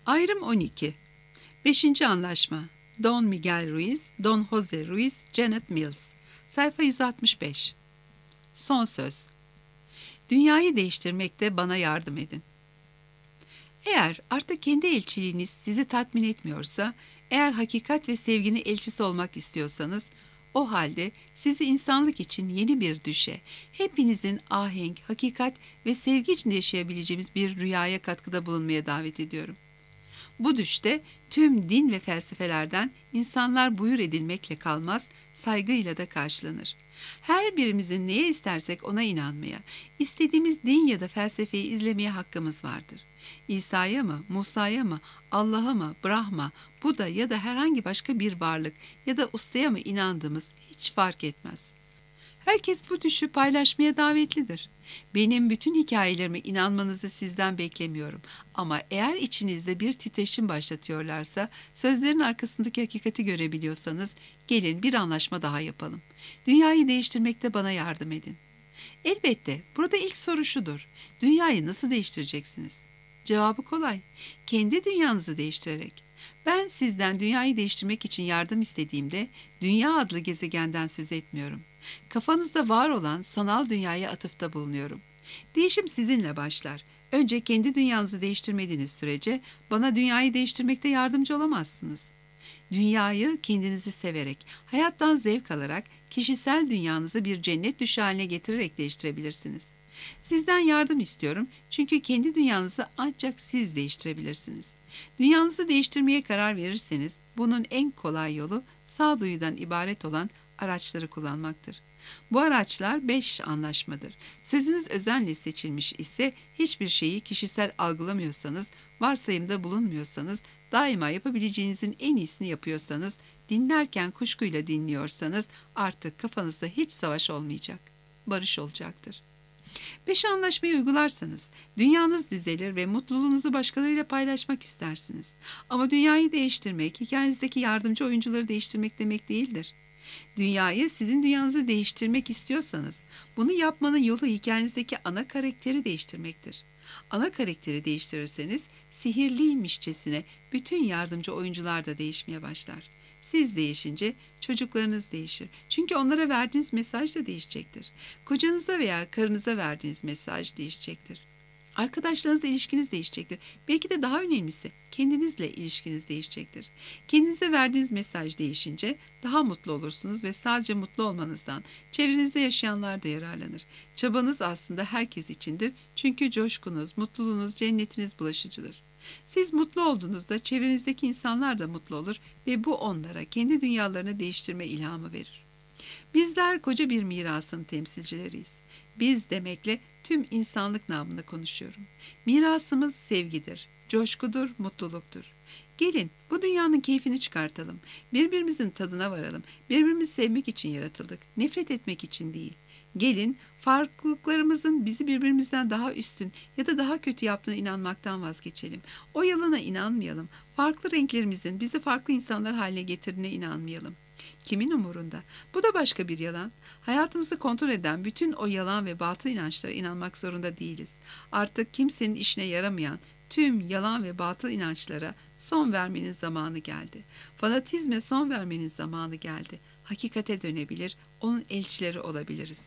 Ayrım 12. 5. Anlaşma. Don Miguel Ruiz, Don Jose Ruiz, Janet Mills. Sayfa 165. Son söz. Dünyayı değiştirmekte bana yardım edin. Eğer artık kendi elçiliğiniz sizi tatmin etmiyorsa, eğer hakikat ve sevginin elçisi olmak istiyorsanız, o halde sizi insanlık için yeni bir düşe, hepinizin ahenk, hakikat ve sevgi içinde yaşayabileceğimiz bir rüyaya katkıda bulunmaya davet ediyorum. Bu düşte tüm din ve felsefelerden insanlar buyur edilmekle kalmaz, saygıyla da karşılanır. Her birimizin neye istersek ona inanmaya, istediğimiz din ya da felsefeyi izlemeye hakkımız vardır. İsa'ya mı, Musa'ya mı, Allah'a mı, Brahma, Buda ya da herhangi başka bir varlık ya da ustaya mı inandığımız hiç fark etmez. Herkes bu düşü paylaşmaya davetlidir. Benim bütün hikayelerime inanmanızı sizden beklemiyorum. Ama eğer içinizde bir titreşim başlatıyorlarsa, sözlerin arkasındaki hakikati görebiliyorsanız, gelin bir anlaşma daha yapalım. Dünyayı değiştirmekte bana yardım edin. Elbette, burada ilk soru şudur: dünyayı nasıl değiştireceksiniz? Cevabı kolay: kendi dünyanızı değiştirerek. Ben sizden dünyayı değiştirmek için yardım istediğimde, Dünya adlı gezegenden söz etmiyorum. Kafanızda var olan sanal dünyaya atıfta bulunuyorum. Değişim sizinle başlar. Önce kendi dünyanızı değiştirmediğiniz sürece bana dünyayı değiştirmekte yardımcı olamazsınız. Dünyayı kendinizi severek, hayattan zevk alarak, kişisel dünyanızı bir cennet düşü haline getirerek değiştirebilirsiniz. Sizden yardım istiyorum çünkü kendi dünyanızı ancak siz değiştirebilirsiniz. Dünyanızı değiştirmeye karar verirseniz, bunun en kolay yolu sağduyudan ibaret olan araçları kullanmaktır. Bu araçlar 5 anlaşmadır. Sözünüz özenle seçilmiş ise, hiçbir şeyi kişisel algılamıyorsanız, varsayımda bulunmuyorsanız, daima yapabileceğinizin en iyisini yapıyorsanız, dinlerken kuşkuyla dinliyorsanız, artık kafanızda hiç savaş olmayacak, barış olacaktır. 5 anlaşmayı uygularsanız, dünyanız düzelir ve mutluluğunuzu başkalarıyla paylaşmak istersiniz. Ama dünyayı değiştirmek, hikayenizdeki yardımcı oyuncuları değiştirmek demek değildir. Dünyayı, sizin dünyanızı değiştirmek istiyorsanız, bunu yapmanın yolu hikayenizdeki ana karakteri değiştirmektir. Ana karakteri değiştirirseniz, sihirliymişçesine bütün yardımcı oyuncular da değişmeye başlar. Siz değişince çocuklarınız değişir. Çünkü onlara verdiğiniz mesaj da değişecektir. Kocanıza veya karınıza verdiğiniz mesaj değişecektir. Arkadaşlarınızla ilişkiniz değişecektir. Belki de daha önemlisi, kendinizle ilişkiniz değişecektir. Kendinize verdiğiniz mesaj değişince daha mutlu olursunuz ve sadece mutlu olmanızdan çevrenizde yaşayanlar da yararlanır. Çabanız aslında herkes içindir çünkü coşkunuz, mutluluğunuz, cennetiniz bulaşıcıdır. Siz mutlu olduğunuzda çevrenizdeki insanlar da mutlu olur ve bu onlara kendi dünyalarını değiştirme ilhamı verir. Bizler koca bir mirasın temsilcileriyiz. Biz demekle tüm insanlık namına konuşuyorum. Mirasımız sevgidir, coşkudur, mutluluktur. Gelin bu dünyanın keyfini çıkartalım. Birbirimizin tadına varalım. Birbirimizi sevmek için yaratıldık, nefret etmek için değil. Gelin farklılıklarımızın bizi birbirimizden daha üstün ya da daha kötü yaptığına inanmaktan vazgeçelim. O yalana inanmayalım. Farklı renklerimizin bizi farklı insanlar haline getirdiğine inanmayalım. Kimin umurunda? Bu da başka bir yalan. Hayatımızı kontrol eden bütün o yalan ve batıl inançlara inanmak zorunda değiliz. Artık kimsenin işine yaramayan tüm yalan ve batıl inançlara son vermenin zamanı geldi. Fanatizme son vermenin zamanı geldi. Hakikate dönebilir, onun elçileri olabiliriz.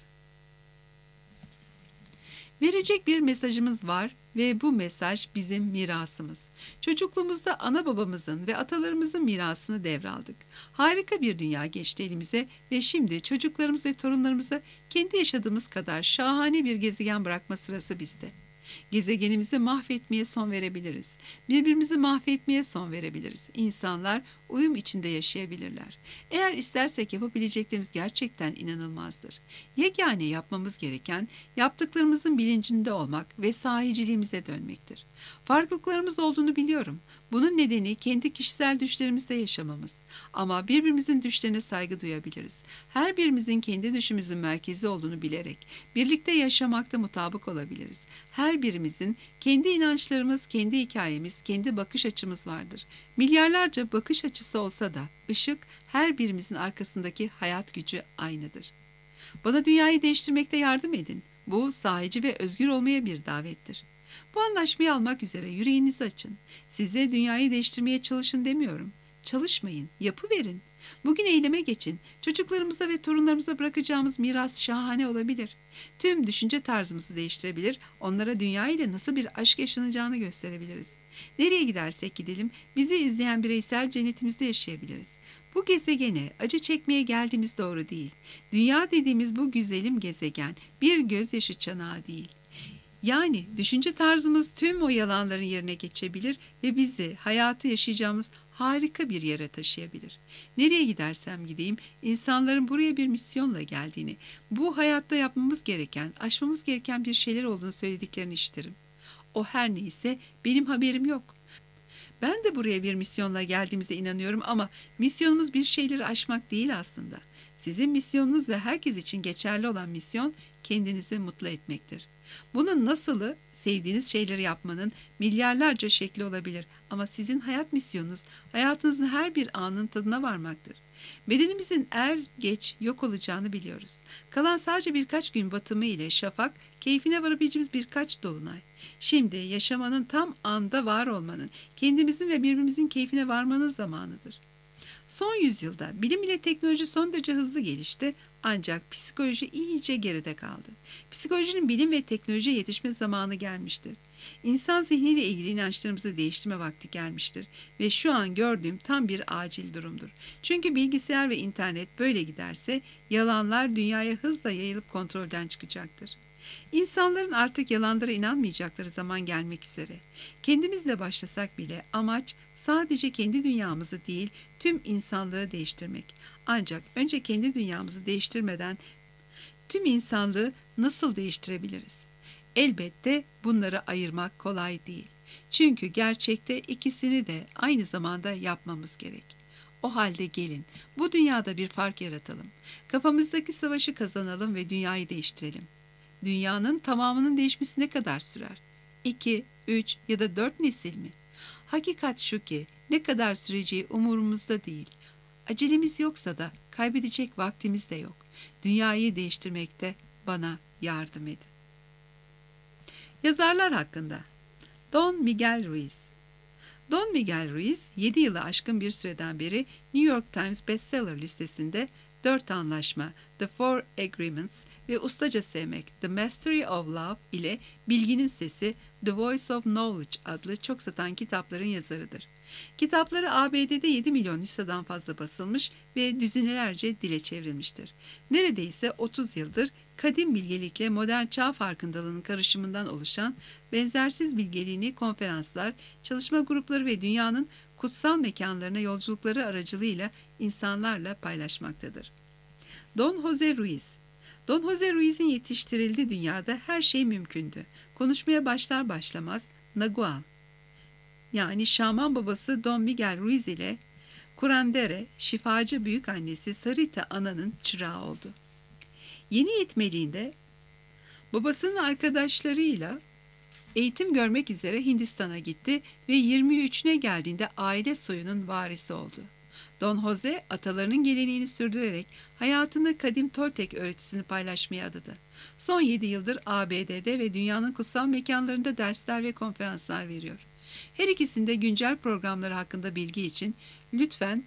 Verecek bir mesajımız var ve bu mesaj bizim mirasımız. Çocukluğumuzda ana babamızın ve atalarımızın mirasını devraldık. Harika bir dünya geçti elimize ve şimdi çocuklarımız ve torunlarımıza kendi yaşadığımız kadar şahane bir gezegen bırakma sırası bizde. Gezegenimizi mahvetmeye son verebiliriz. Birbirimizi mahvetmeye son verebiliriz. İnsanlar uyum içinde yaşayabilirler. Eğer istersek yapabileceklerimiz gerçekten inanılmazdır. Yegane yapmamız gereken yaptıklarımızın bilincinde olmak ve sahiciliğimize dönmektir. Farklılıklarımız olduğunu biliyorum. Bunun nedeni kendi kişisel düşlerimizde yaşamamız. Ama birbirimizin düşlerine saygı duyabiliriz. Her birimizin kendi düşümüzün merkezi olduğunu bilerek birlikte yaşamakta mutabık olabiliriz. Her birimizin kendi inançlarımız, kendi hikayemiz, kendi bakış açımız vardır. Milyarlarca bakış açısı olsa da ışık, her birimizin arkasındaki hayat gücü aynıdır. Bana dünyayı değiştirmekte yardım edin. Bu sahici ve özgür olmaya bir davettir. Bu anlaşmayı almak üzere yüreğinizi açın. Size dünyayı değiştirmeye çalışın demiyorum. Çalışmayın, yapıverin. Bugün eyleme geçin. Çocuklarımıza ve torunlarımıza bırakacağımız miras şahane olabilir. Tüm düşünce tarzımızı değiştirebilir, onlara dünya ile nasıl bir aşk yaşanacağını gösterebiliriz. Nereye gidersek gidelim, bizi izleyen bireysel cennetimizde yaşayabiliriz. Bu gezegene acı çekmeye geldiğimiz doğru değil. Dünya dediğimiz bu güzelim gezegen bir gözyaşı çanağı değil. Yani düşünce tarzımız tüm o yalanların yerine geçebilir ve bizi hayatı yaşayacağımız harika bir yere taşıyabilir. Nereye gidersem gideyim, insanların buraya bir misyonla geldiğini, bu hayatta yapmamız gereken, aşmamız gereken bir şeyler olduğunu söylediklerini işitirim. O her neyse benim haberim yok. Ben de buraya bir misyonla geldiğimize inanıyorum ama misyonumuz bir şeyleri aşmak değil aslında. Sizin misyonunuz ve herkes için geçerli olan misyon kendinizi mutlu etmektir. Bunun nasılı sevdiğiniz şeyleri yapmanın milyarlarca şekli olabilir ama sizin hayat misyonunuz hayatınızın her bir anın tadına varmaktır. Bedenimizin er geç yok olacağını biliyoruz. Kalan sadece birkaç gün batımı ile şafak, keyfine varabileceğimiz birkaç dolunay. Şimdi yaşamanın tam anda var olmanın, kendimizin ve birbirimizin keyfine varmanın zamanıdır. Son yüzyılda bilim ile teknoloji son derece hızlı gelişti ancak psikoloji iyice geride kaldı. Psikolojinin bilim ve teknolojiye yetişme zamanı gelmiştir. İnsan zihniyle ilgili inançlarımızı değiştirme vakti gelmiştir ve şu an gördüğüm tam bir acil durumdur. Çünkü bilgisayar ve internet böyle giderse yalanlar dünyaya hızla yayılıp kontrolden çıkacaktır. İnsanların artık yalanlara inanmayacakları zaman gelmek üzere. Kendimizle başlasak bile amaç sadece kendi dünyamızı değil, tüm insanlığı değiştirmek. Ancak önce kendi dünyamızı değiştirmeden tüm insanlığı nasıl değiştirebiliriz? Elbette bunları ayırmak kolay değil. Çünkü gerçekte ikisini de aynı zamanda yapmamız gerek. O halde gelin, bu dünyada bir fark yaratalım. Kafamızdaki savaşı kazanalım ve dünyayı değiştirelim. Dünyanın tamamının değişmesi ne kadar sürer? 2, 3 ya da 4 nesil mi? Hakikat şu ki ne kadar süreceği umurumuzda değil. Acelemiz yoksa da kaybedecek vaktimiz de yok. Dünyayı değiştirmekte bana yardım edin. Yazarlar hakkında Don Miguel Ruiz. Don Miguel Ruiz 7 yılı aşkın bir süreden beri New York Times bestseller listesinde 4 Anlaşma, The Four Agreements ve Ustaca Sevmek, The Mastery of Love ile Bilginin Sesi, The Voice of Knowledge adlı çok satan kitapların yazarıdır. Kitapları ABD'de 7 milyon nüshadan fazla basılmış ve düzinelerce dile çevrilmiştir. Neredeyse 30 yıldır kadim bilgelikle modern çağ farkındalığının karışımından oluşan benzersiz bilgeliğini konferanslar, çalışma grupları ve dünyanın kutsal mekanlarına yolculukları aracılığıyla insanlarla paylaşmaktadır. Don Jose Ruiz. Don Jose Ruiz'in yetiştirildiği dünyada her şey mümkündü. Konuşmaya başlar başlamaz Nagual, yani şaman babası Don Miguel Ruiz ile Curandera, şifacı büyükannesi Sarita Ana'nın çırağı oldu. Yeni eğitmeliğinde babasının arkadaşlarıyla eğitim görmek üzere Hindistan'a gitti ve 23'üne geldiğinde aile soyunun varisi oldu. Don Jose atalarının geleneğini sürdürerek hayatını kadim Toltek öğretisini paylaşmaya adadı. Son 7 yıldır ABD'de ve dünyanın kutsal mekanlarında dersler ve konferanslar veriyor. Her ikisinde güncel programları hakkında bilgi için lütfen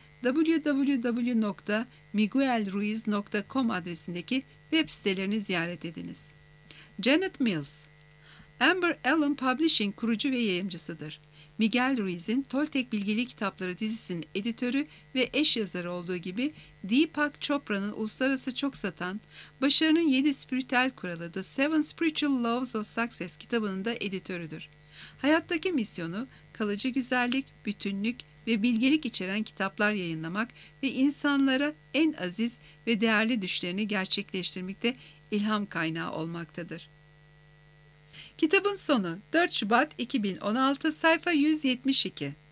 www.miguelruiz.com adresindeki web sitelerini ziyaret ediniz. Janet Mills, Amber Allen Publishing kurucu ve yayımcısıdır. Miguel Ruiz'in Toltek Bilgeliği Kitapları dizisinin editörü ve eş yazarı olduğu gibi Deepak Chopra'nın uluslararası çok satan Başarının 7 Spiritüel Kuralı The Seven Spiritual Laws of Success kitabının da editörüdür. Hayattaki misyonu kalıcı güzellik, bütünlük ve bilgelik içeren kitaplar yayınlamak ve insanlara en aziz ve değerli düşlerini gerçekleştirmekte ilham kaynağı olmaktadır. Kitabın sonu 4 Şubat 2016 sayfa 172.